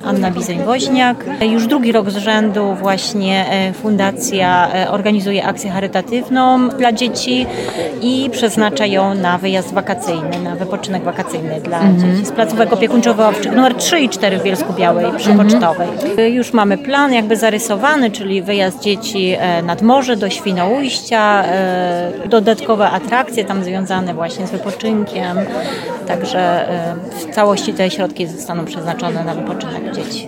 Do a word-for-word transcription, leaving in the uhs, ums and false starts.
Anna Bizoń-Woźniak. Już drugi rok z rzędu właśnie fundacja organizuje akcję charytatywną dla dzieci i przeznacza ją na wyjazd wakacyjny, na wypoczynek wakacyjny dla mm. dzieci z placówek opiekuńczo-wychowawczych numer trzy i cztery w Bielsku-Białej przy mm. Pocztowej. Już mamy plan jakby zarysowany, czyli wyjazd dzieci nad morze do Świnoujścia, dodatkowe atrakcje tam związane właśnie z wypoczynkiem, także w całości te środki zostaną przeznaczone na wypoczynek dzieci.